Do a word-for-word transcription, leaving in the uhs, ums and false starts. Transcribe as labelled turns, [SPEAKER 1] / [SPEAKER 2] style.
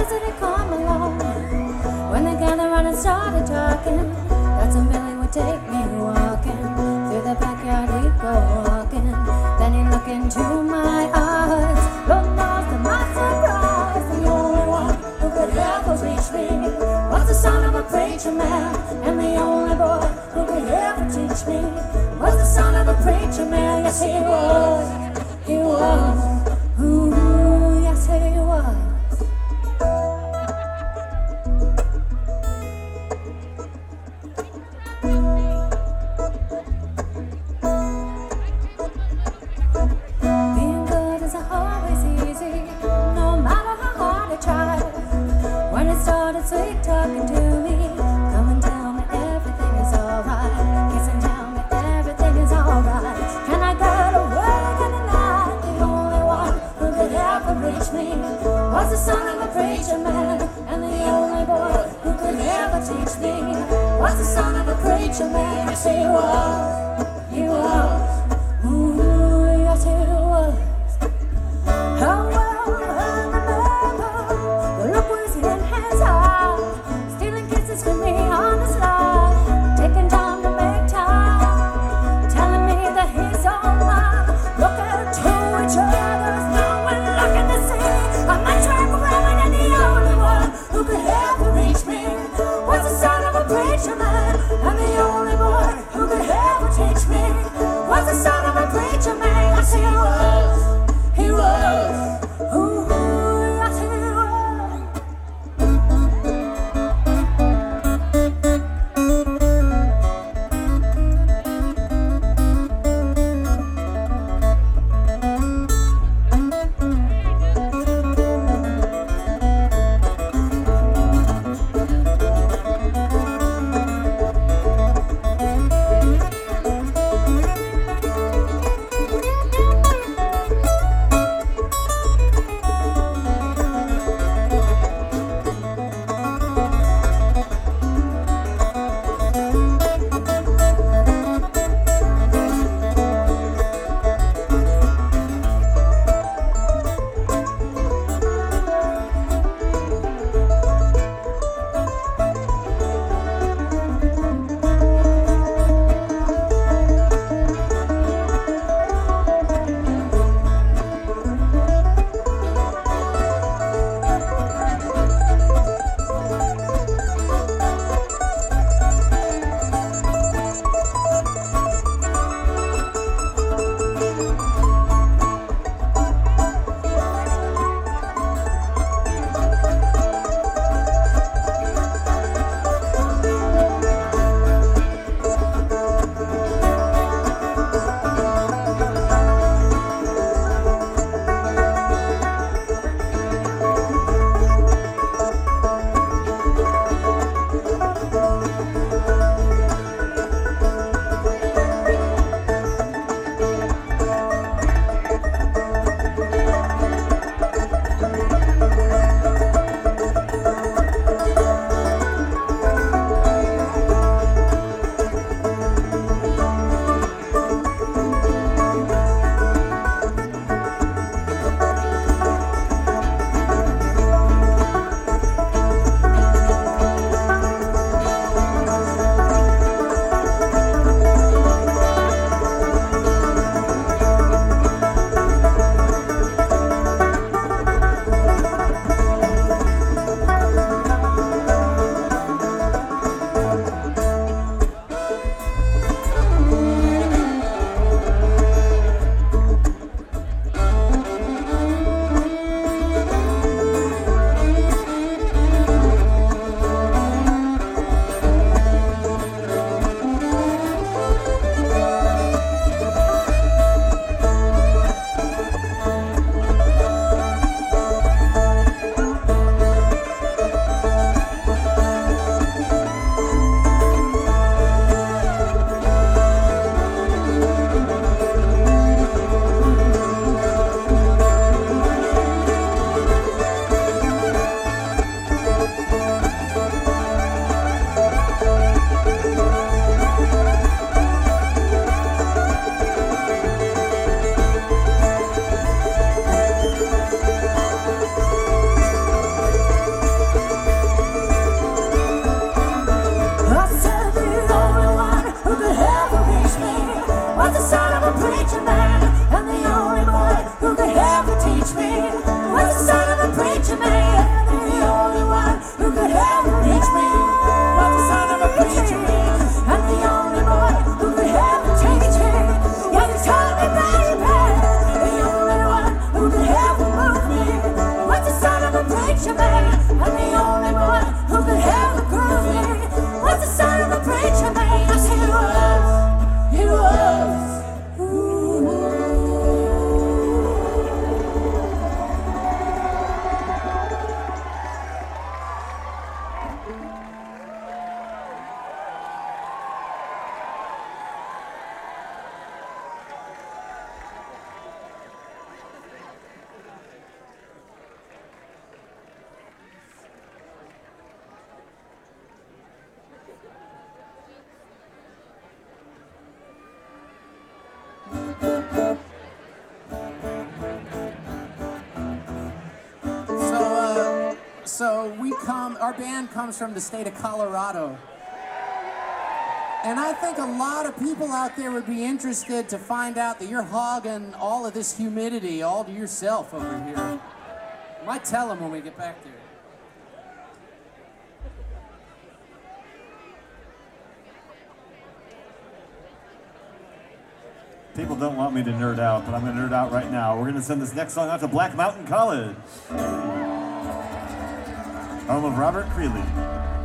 [SPEAKER 1] visitor come along. When they gathered around and started talking, that's when Billy would take me walking. Through the backyard we'd go walking. Then he'd look into my eyes. Lord knows to my surprise, the only one who could ever reach me was the son of a preacher man. And the only boy who could ever teach me was the son of a preacher man. Yes, he was, he was, ooh, yes, he was. Being good isn't always easy, no matter how hard I try. When it started sweet talking to me, come and tell me everything is alright. Kiss and tell me everything is alright. And I got away in the night. The only one who could ever reach me was the son of a preacher man. And the only boy who could ever teach me was the son of a preacher man. Yes, he was, he was, ooh, yes, he was. How well I remember the look was in his eyes, stealing kisses from me on the slide, taking time to make time, telling me that he's all mine. Looking to each other's now and looking to see how much we're growing, and the only one who could ever reach me was the son of a preacher man. And the only boy who could ever teach me was I'm the only one who could ever groove me. Was the son of a preacher man. Yes, he was. He was.
[SPEAKER 2] So we come, our band comes from the state of Colorado. And I think a lot of people out there would be interested to find out that you're hogging all of this humidity all to yourself over here. I might tell them when we get back there.
[SPEAKER 3] People don't want me to nerd out, but I'm going to nerd out right now. We're going to send this next song out to Black Mountain College, home of Robert Creeley.